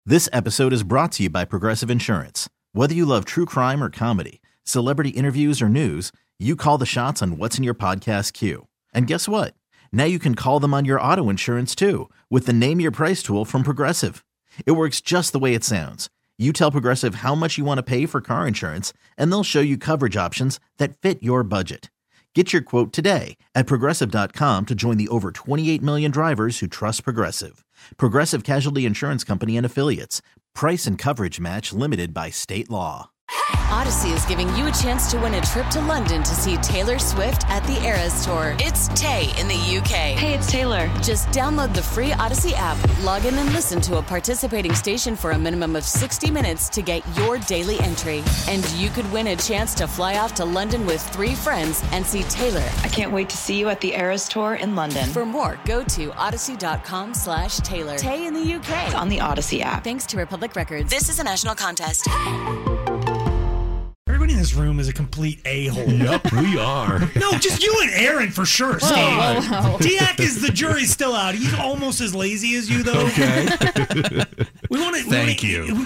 This episode is brought to you by Progressive Insurance. Whether you love true crime or comedy, celebrity interviews or news, you call the shots on what's in your podcast queue. And guess what? Now you can call them on your auto insurance too with the Name Your Price tool from Progressive. It works just the way it sounds. You tell Progressive how much you want to pay for car insurance, and they'll show you coverage options that fit your budget. Get your quote today at Progressive.com to join the over 28 million drivers who trust Progressive. Progressive Casualty Insurance Company and Affiliates. Price and coverage match limited by state law. Odyssey is giving you a chance to win a trip to London to see Taylor Swift at the Eras Tour. It's Tay in the UK. Hey, it's Taylor. Just download the free Odyssey app, log in and listen to a participating station for a minimum of 60 minutes to get your daily entry. And you could win a chance to fly off to London with 3 friends and see Taylor. I can't wait to see you at the Eras Tour in London. For more, go to odyssey.com/Taylor. Tay in the UK. It's on the Odyssey app. Thanks to Republic Records. This is a national contest. Everybody in this room is a complete a-hole. Yep, we are. No, just you and Aaron for sure, Steve. Diak is the jury's still out. He's almost as lazy as you, though. Okay. Thank you.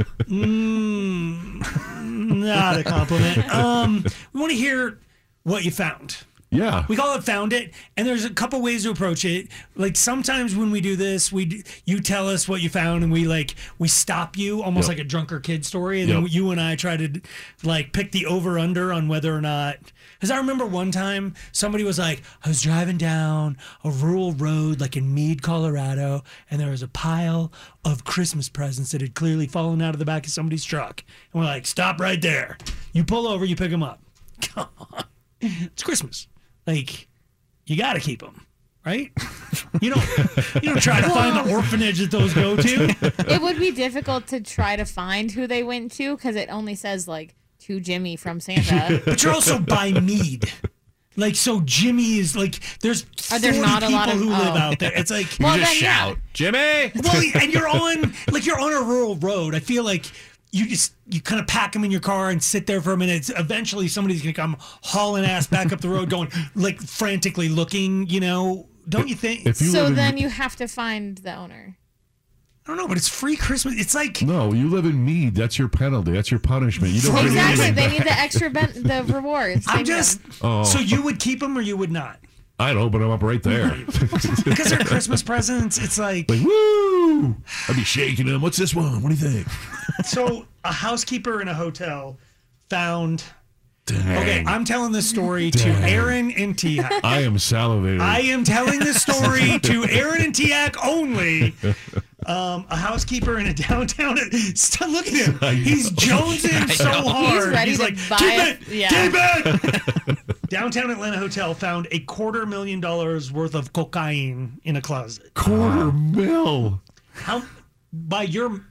Not a compliment. We want to hear what you found. Yeah. We call it Found It, and there's a couple ways to approach it. Like sometimes when we do this, you tell us what you found, and we stop you almost like a drunker kid story, and then you and I try to pick the over/under on whether or not. Because I remember one time somebody was like, I was driving down a rural road like in Meade, Colorado, and there was a pile of Christmas presents that had clearly fallen out of the back of somebody's truck. And we're like, stop right there. You pull over, you pick them up. Come on. It's Christmas. You got to keep them, right? You don't try to find the orphanage that those go to. It would be difficult to try to find who they went to because it only says to Jimmy from Santa. But you're also by Meade. So Jimmy is there's 40 not a lot people of, who live out there. It's you just shout, Jimmy. Well, and you're on a rural road. I feel like you kind of pack them in your car and sit there for a minute. Eventually somebody's going to come hauling ass back up the road going frantically looking, don't you think? You have to find the owner. I don't know, but it's free Christmas. It's No, you live in Meade. That's your penalty. That's your punishment. You don't exactly. They need the extra the rewards. So you would keep them or you would not? I don't, but I'm up right there. Because they're Christmas presents. It's woo! I'd be shaking them. What's this one? What do you think? So a housekeeper in a hotel found... Dang. Okay, I'm telling this story to Aaron and Tiak. I am salivating. I am telling this story to Aaron and Tiak only. A housekeeper in a downtown... Look at him. He's jonesing so hard. He's ready to buy keep it! Downtown Atlanta hotel found $250,000 worth of cocaine in a closet. $250,000. How by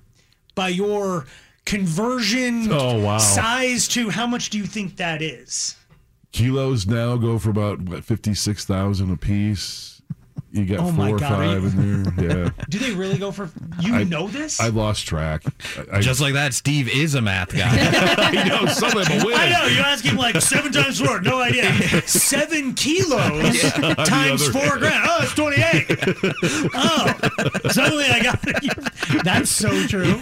your conversion size to how much do you think that is? Kilos now go for about 56,000 a piece. You got 4 or 5 in there. Yeah. Do they really go for? Know this? I lost track. Just like that, Steve is a math guy. I know some of them will. I know. You ask him 7 times 4. No idea. 7 kilos times 4 grand. Oh, it's 28. Oh, suddenly I got it. That's so true.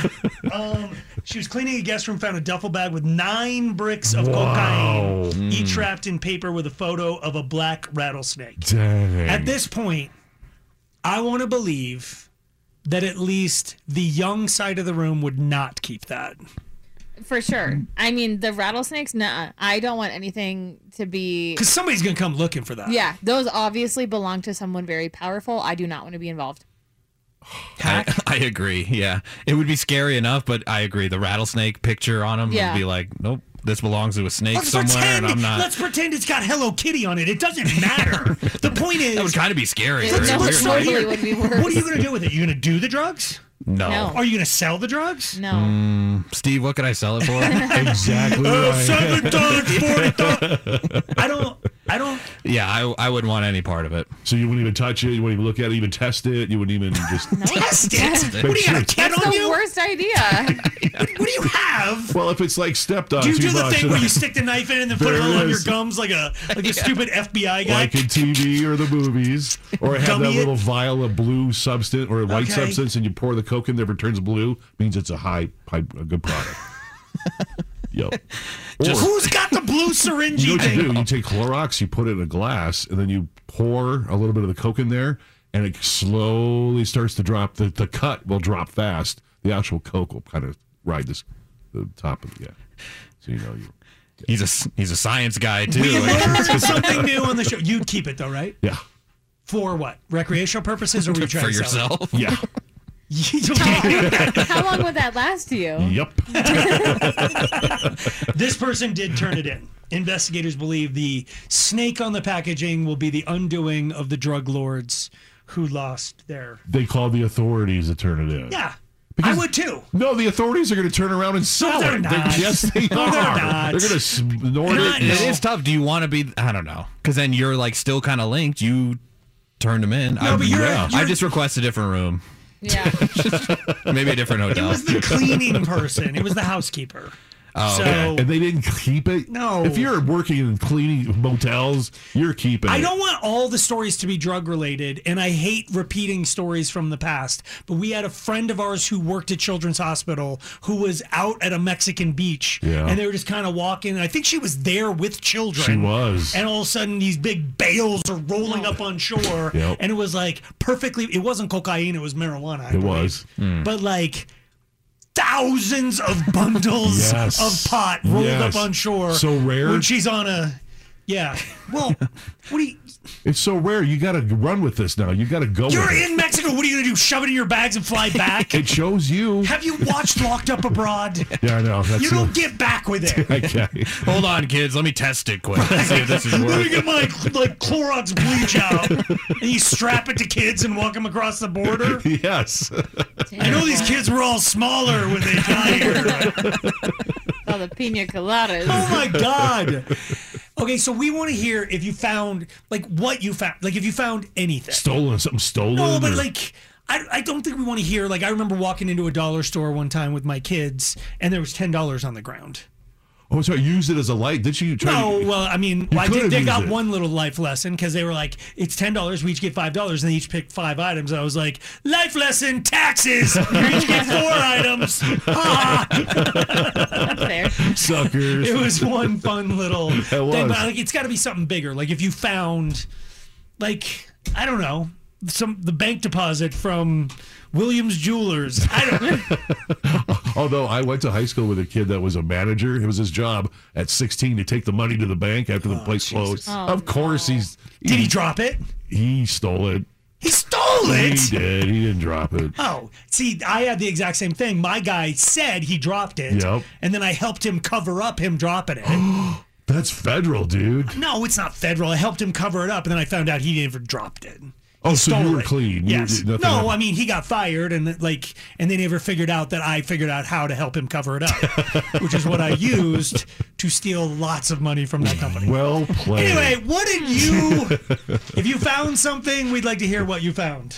She was cleaning a guest room, found a duffel bag with 9 bricks of cocaine, each wrapped in paper with a photo of a black rattlesnake. Dang. At this point, I want to believe that at least the young side of the room would not keep that. For sure. I mean, the rattlesnakes, nah. I don't want anything to be... Because somebody's going to come looking for that. Yeah, those obviously belong to someone very powerful. I do not want to be involved. I agree. Yeah, it would be scary enough, but I agree. The rattlesnake picture on him would be nope, this belongs to a snake somewhere, and I'm not. Let's pretend it's got Hello Kitty on it. It doesn't matter. The point is, that would kind of be scary. Would be worse. What are you going to do with it? You going to do the drugs? No. Are you going to sell the drugs? No. Steve, what could I sell it for? Exactly. $7, $40. I don't. Yeah, I wouldn't want any part of it. So you wouldn't even touch it. You wouldn't even look at it. Even test it. You wouldn't even just test it. What do you got? A kid That's on the you? worst idea. What do you have? Well, if it's like stepped on Do you too do the much, thing where you stick the knife in and then put it There all it on your is. gums like a stupid FBI guy? like in TV or the movies, or have Gummy that it? little vial of blue substance or white Okay. substance, and you pour the Coke in there. If it turns blue, means it's a good product. Yep. Who's got the blue syringe You know what thing? you do? You take Clorox, you put it in a glass, and then you pour a little bit of the Coke in there, and it slowly starts to drop. The cut will drop fast. The actual Coke will kind of ride the top of it. Yeah. So you know you. He's a science guy too. We learned something new on the show. You'd keep it though, right? Yeah. For what? Recreational purposes, or were you trying For to sell it? yourself. Yeah. Okay. How long would that last you? Yep. This person did turn it in. Investigators believe the snake on the packaging will be the undoing of the drug lords who lost their. They called the authorities to turn it in. Yeah, Because- I would too. No, the authorities are going to turn around and sell they're it. not. Yes, they No, are. they're not. They're going to snort They're it. not. It No. is tough. Do you want to be? I don't know. Because then you're like still kind of linked. You turned them in. No, but you're- I just request a different room. Yeah. Maybe a different It hotel. was the cleaning person. It was the housekeeper. Oh, so okay. And they didn't keep it? No. If you're working in cleaning motels, you're keeping it. I don't want all the stories to be drug related, and I hate repeating stories from the past. But we had a friend of ours who worked at Children's Hospital who was out at a Mexican beach, Yeah. and they were just kind of walking. And I think she was there with children. She was. And all of a sudden, these big bales are rolling up on shore, Yep. and it was like perfectly. It wasn't cocaine; it was marijuana. I It believe. was. But like. Thousands of bundles Yes. of pot rolled Yes. up on shore. So rare. When she's on a. Yeah. Well, what do you. It's so rare. You got to run with this now. You got to go You're with it. in Mexico. What are you going to do? Shove it in your bags and fly back? It shows you. Have you watched Locked Up Abroad? Yeah, I know. That's You don't get back with it. Okay. Hold on, kids. Let me test it quick. See if this is Let me working. get my Clorox bleach out. And you strap it to kids and walk them across the border. Yes. I know these kids were all smaller when they got here. All the pina coladas. Oh my God. Okay, so we want to hear if you found, like, what you found. Like, if you found anything. Something stolen. No, but or- like, I don't think we want to hear. Like, I remember walking into a dollar store one time with my kids, and there was $10 on the ground. Oh, so use it as a light. Did you try No, to... well, I mean, You I could did, have they used got it. one little life lesson because they were like, it's $10. We each get $5, and they each picked 5 items. I was like, life lesson, taxes. You each get 4 items. Ha! That's fair. Suckers. It was one fun little It thing, was. but like, it's got to be something bigger. Like if you found, like, I don't know, the bank deposit from Williams Jewelers. I don't. Although I went to high school with a kid that was a manager. It was his job at 16 to take the money to the bank after the place closed. Of course, Did he drop it? He stole it. He stole He it. did. He didn't drop it. Oh, see, I had the exact same thing. My guy said he dropped it, Yep. and then I helped him cover up him dropping it. That's federal, dude. No, it's not federal. I helped him cover it up, and then I found out he never dropped it. Oh, He so you stole were it. clean. Yes. Nothing No, happened. I mean he got fired, and they never figured out that I figured out how to help him cover it up, which is what I used to steal lots of money from that company. Well played. Anyway, what did you? If you found something, we'd like to hear what you found.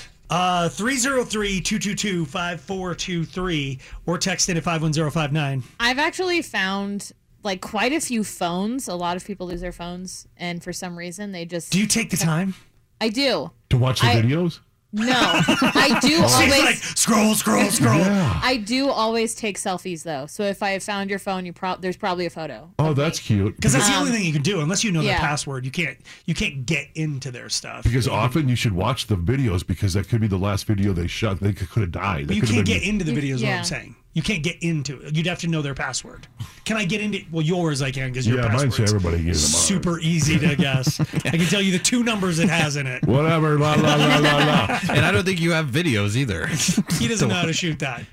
303-222-5423 or text in at 51059. I've actually found like quite a few phones. A lot of people lose their phones, and for some reason they just. Do you take the time? I do. To watch the videos? No, I do She's always. like, scroll. Yeah. I do always take selfies though. So if I have found your phone, there's probably a photo. Oh, that's cute. Because that's the only thing you can do. Unless you know their yeah. password, you can't get into their stuff. Because often you should watch the videos because that could be the last video they shot. They could have died. But you can't get into the videos. What Yeah. I'm saying, you can't get into it. You'd have to know their password. Can I get into? Well, yours I can because your Yeah, mine password's say everybody uses them. super easy to guess. I can tell you the 2 numbers it has in it. Whatever. La la la la la. And I don't think you have videos either. He doesn't know how to shoot that.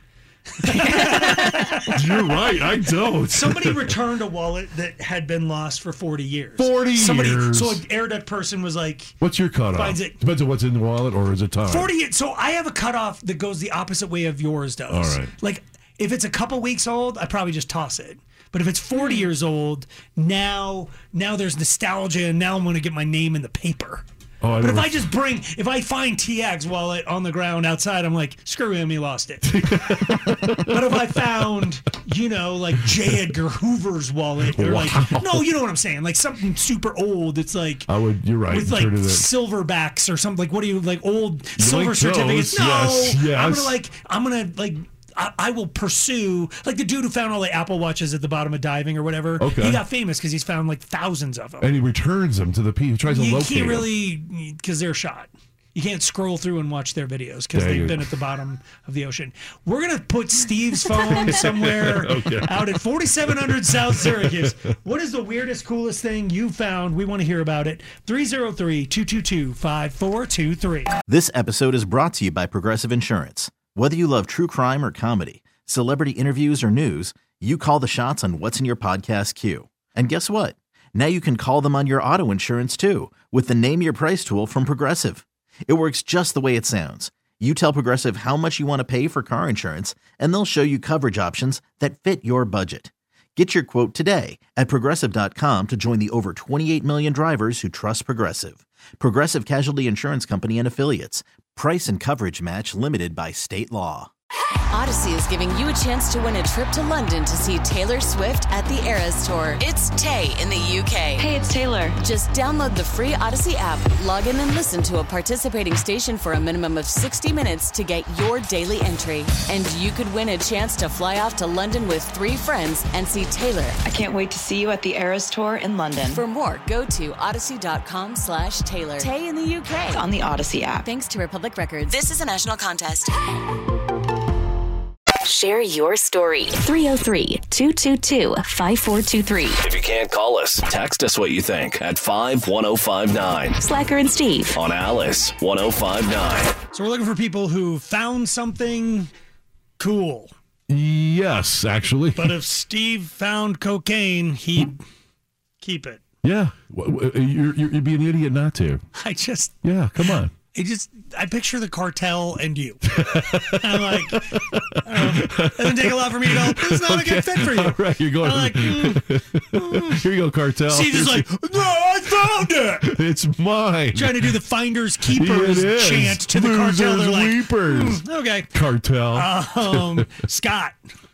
You're right. I don't. Somebody returned a wallet that had been lost for 40 years. 40 years. So an air duct person was like, What's your cutoff? Finds it- Depends on what's in the wallet, or is it time? 40 years. So I have a cutoff that goes the opposite way of yours does. All right. Like, If it's a couple weeks old, I probably just toss it. But if it's 40 years old, now there's nostalgia, and now I'm going to get my name in the paper. Oh, but if I find TX's wallet on the ground outside, I'm like, screw him, he lost it. But if I found, like J. Edgar Hoover's wallet, or no, you know what I'm saying, like something super old. It's like you're right. With like silverbacks or something. Like, what do you like? Old silver certificates? No, yes. I'm gonna I will pursue, like the dude who found all the Apple Watches at the bottom of diving or whatever. Okay. He got famous because he's found like thousands of them. And he returns them to the people. He tries to locate them. You can't really, because they're shot. You can't scroll through and watch their videos because they've been at the bottom of the ocean. We're going to put Steve's phone somewhere out at 4700 South Syracuse. What is the weirdest, coolest thing you found? We want to hear about it. 303-222-5423. This episode is brought to you by Progressive Insurance. Whether you love true crime or comedy, celebrity interviews or news, you call the shots on what's in your podcast queue. And guess what? Now you can call them on your auto insurance too with the Name Your Price tool from Progressive. It works just the way it sounds. You tell Progressive how much you want to pay for car insurance, and they'll show you coverage options that fit your budget. Get your quote today at Progressive.com to join the over 28 million drivers who trust Progressive. Progressive Casualty Insurance Company and Affiliates. Price and coverage match limited by state law. Odyssey is giving you a chance to win a trip to London to see Taylor Swift at the Eras Tour. It's Tay in the UK. Hey, it's Taylor. Just download the free Odyssey app, log in and listen to a participating station for a minimum of 60 minutes to get your daily entry. And you could win a chance to fly off to London with 3 friends and see Taylor. I can't wait to see you at the Eras Tour in London. For more, go to odyssey.com/Taylor. Tay in the UK. It's on the Odyssey app. Thanks to Republic Records. This is a national contest. Share your story. 303-222-5423. If you can't call us, text us what you think at 51059. Slacker and Steve on Alice 1059. So we're looking for people who found something cool. Yes, actually. But if Steve found cocaine, he'd keep it. Yeah. You'd be an idiot not to. Yeah, come on. I picture the cartel and you. I'm like, it doesn't take a lot for me to go, this is not a good fit for you. All right, you're going. I'm like, Here you go, cartel. Steve's just like, no, I found it. It's mine. Trying to do the finders keepers chant to the cartel. They're like, weepers. Okay. Cartel. Scott.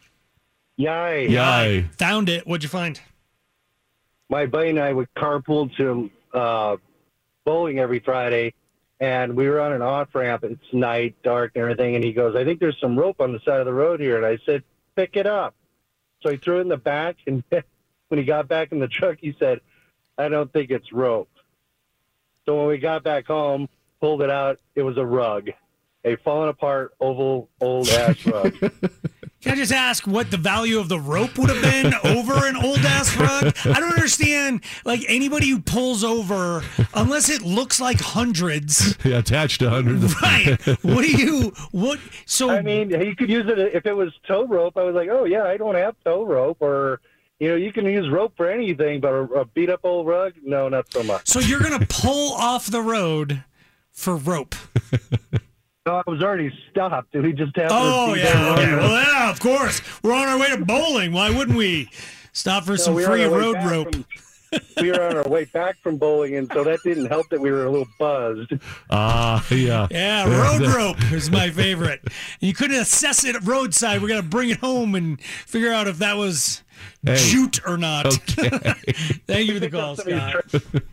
Yay. Found it. What'd you find? My buddy and I would carpool to bowling every Friday. And we were on an off-ramp. It's night, dark, and everything. And he goes, I think there's some rope on the side of the road here. And I said, pick it up. So he threw it in the back. And when he got back in the truck, he said, I don't think it's rope. So when we got back home, pulled it out, it was a rug. A fallen apart, oval, old-ass rug. Can I just ask what the value of the rope would have been over an old-ass rug? I don't understand, like, anybody who pulls over, unless it looks like hundreds. Yeah, attached to hundreds. Right. So, I mean, you could use it if it was tow rope. I was like, oh, yeah, I don't have tow rope. Or, you can use rope for anything, but a beat-up old rug, no, not so much. So you're going to pull off the road for rope. No, I was already stopped. Did we just have Well, yeah, of course. We're on our way to bowling. Why wouldn't we stop for some free road rope? We were on our way back from bowling, and so that didn't help that we were a little buzzed. Yeah. Yeah, road rope is my favorite. You couldn't assess it roadside. We got to bring it home and figure out if that was jute or not. Okay. Thank you for the call, Scott.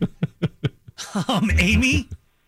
Amy?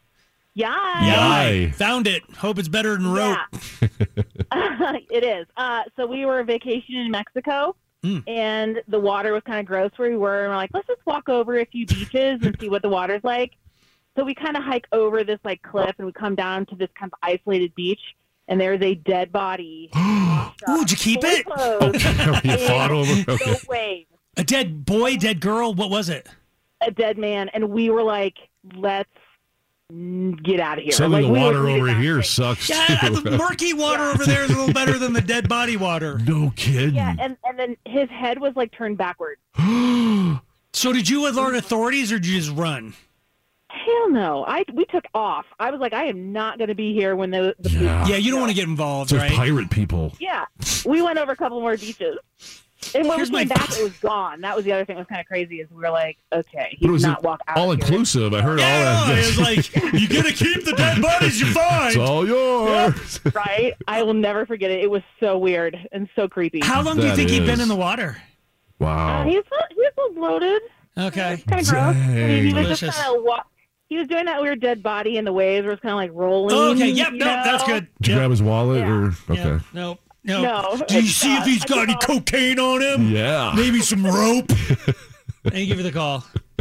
Yay. Found it. Hope it's better than rope. Yeah. It is. So we were vacationing in Mexico, and the water was kind of gross where we were. And we're like, let's just walk over a few beaches and see what the water's like. So we kind of hike over this cliff, and we come down to this kind of isolated beach, and there's a dead body. Ooh, did you keep it? You fought over? Okay. No way. A dead boy, dead girl? What was it? A dead man. And we were like, let's get out of here. Some of the water over here sucks. Yeah, the murky water over there is a little better than the dead body water. No kidding. Yeah, and then his head was turned backwards. So did you alert authorities or did you just run? hell no. We took off. I was like, I am not going to be here when the Yeah, you don't want to get involved, Those right? pirate people. Yeah. We went over a couple more beaches. And when Here's we came my- back, it was gone. That was the other thing that was kind of crazy is we were like, okay, he But it did was not walk out all of here. inclusive. I heard all Yeah, that. it's like, you got to keep the dead bodies you find. It's all yours. Right? I will never forget it. It was so weird and so creepy. How long do you That think he'd been is. in the water? Wow. He was a little bloated. Okay. Kind of gross. I mean, he was just Delicious. kind of he was doing that weird dead body, and the waves were kind of like rolling. Oh, okay, yep, you no, know? that's good. Did you grab his wallet or okay? Yeah, no. No, Do you it's see if not. he's got any cocaine on him? Yeah. Maybe some rope? And you give her the call.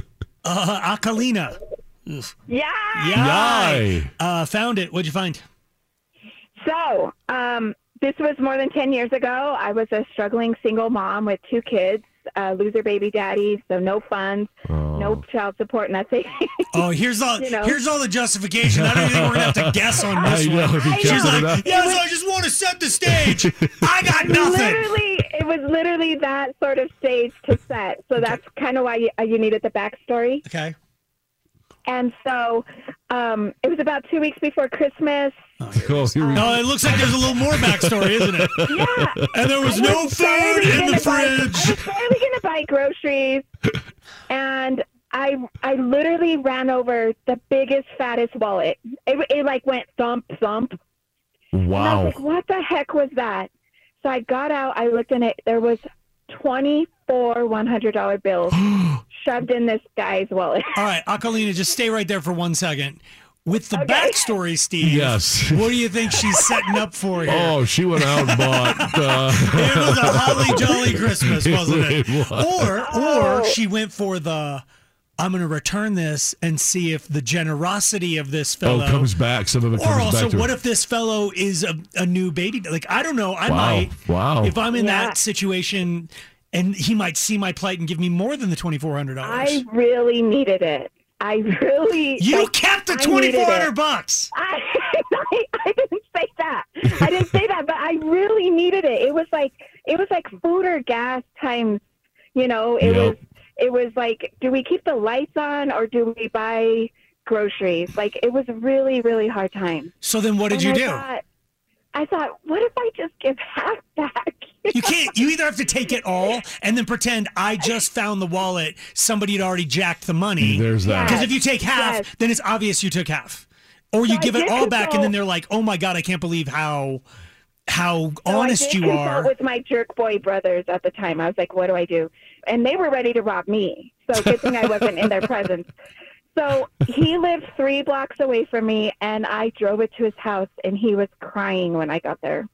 Akalina. Yeah. Yeah. Found it. What'd you find? So, this was more than 10 years ago. I was a struggling single mom with 2 kids, loser baby daddy, so no funds, no child support, nothing. Oh, here's all the justification. I don't think we're gonna have to guess on this I know, one. if he She's kept it like, up. yeah, so I just want to set the stage. I got nothing. It was literally that sort of stage to set. So that's kind of why you needed the backstory. Okay. And so it was about 2 weeks before Christmas. Oh, here we go. No, it looks like there's a little more backstory, isn't it? Yeah. And there was no food in the fridge. I was barely going to buy groceries. And I literally ran over the biggest, fattest wallet. It like went thump, thump. And I was like, what the heck was that? So I got out, I looked in it. There was 24 $100 bills shoved in this guy's wallet. All right, Akalina, just stay right there for 1 second. With the backstory, Steve, Yes. what do you think she's setting up for here? Oh, she went out and bought. It was a holly jolly Christmas, wasn't it? It was. Or she went for the, I'm going to return this and see if the generosity of this fellow comes back. Some of it Or comes also, back to what her. if this fellow is a new baby? Like, I don't know. I Wow. might. Wow. If I'm in that situation, and he might see my plight and give me more than the $2,400. I really needed it. You kept the $2,400. I didn't say that. I didn't say that, but I really needed it. It was like food or gas times. You know, it was like, do we keep the lights on or do we buy groceries? Like, it was really, really hard time. So then, what did you do? I thought, what if I just give half back? You can't. You either have to take it all and then pretend I just found the wallet. Somebody had already jacked the money. There's that. Because if you take half, then it's obvious you took half. Or you So give I it did all back, consult- and then they're like, "Oh my god, I can't believe how honest I did you consult are." with my jerk boy brothers at the time. I was like, what do I do? And they were ready to rob me. So good thing I wasn't in their presence. So he lived 3 blocks away from me, and I drove it to his house, and he was crying when I got there.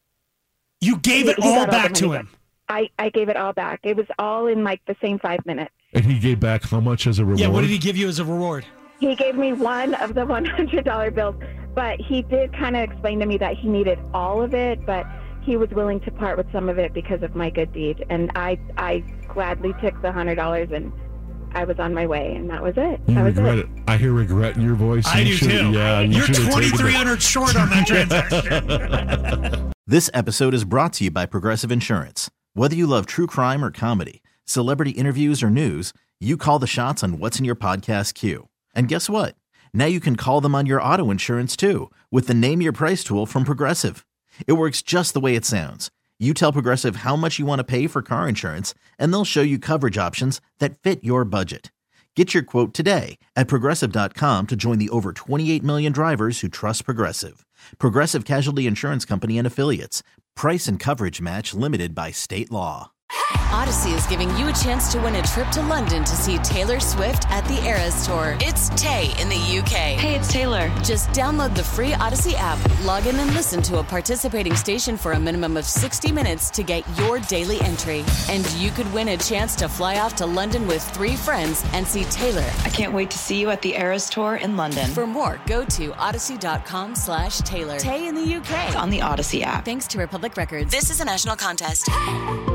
You gave it He all got the back to money him. I gave it all back. It was all in like the same 5 minutes. And he gave back how much as a reward? Yeah, what did he give you as a reward? He gave me one of the $100 bills, but he did kind of explain to me that he needed all of it, but he was willing to part with some of it because of my good deed. And I gladly took the $100 and I was on my way, and that was it. You That was regret it. I hear regret in your voice. I You do should- too. Yeah, you You're should have taken it. $2,300 short on that transaction. This episode is brought to you by Progressive Insurance. Whether you love true crime or comedy, celebrity interviews or news, you call the shots on what's in your podcast queue. And guess what? Now you can call them on your auto insurance too with the Name Your Price tool from Progressive. It works just the way it sounds. You tell Progressive how much you want to pay for car insurance, and they'll show you coverage options that fit your budget. Get your quote today at Progressive.com to join the over 28 million drivers who trust Progressive. Progressive Casualty Insurance Company and Affiliates. Price and coverage match limited by state law. Odyssey is giving you a chance to win a trip to London to see Taylor Swift at the Eras Tour. It's Tay in the UK. Hey, it's Taylor. Just download the free Odyssey app, log in and listen to a participating station for a minimum of 60 minutes to get your daily entry. And you could win a chance to fly off to London with 3 friends and see Taylor. I can't wait to see you at the Eras Tour in London. For more, go to odyssey.com/Taylor. Tay in the UK. It's on the Odyssey app. Thanks to Republic Records. This is a national contest.